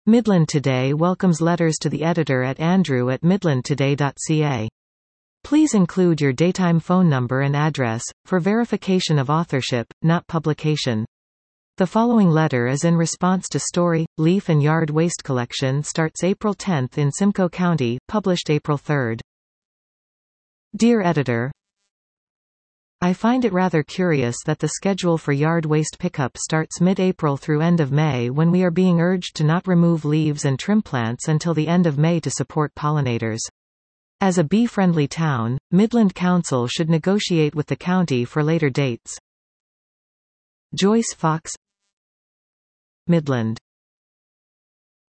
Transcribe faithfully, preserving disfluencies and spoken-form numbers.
Midland Today welcomes letters to the editor at andrew at midland today dot c a. Please include your daytime phone number and address, for verification of authorship, not publication. The following letter is in response to story, Leaf and Yard Waste Collection starts April tenth in Simcoe County, published April third. Dear Editor, I find it rather curious that the schedule for yard waste pickup starts mid-April through end of May when we are being urged to not remove leaves and trim plants until the end of May to support pollinators. As a bee-friendly town, Midland Council should negotiate with the county for later dates. Joyce Fox, Midland.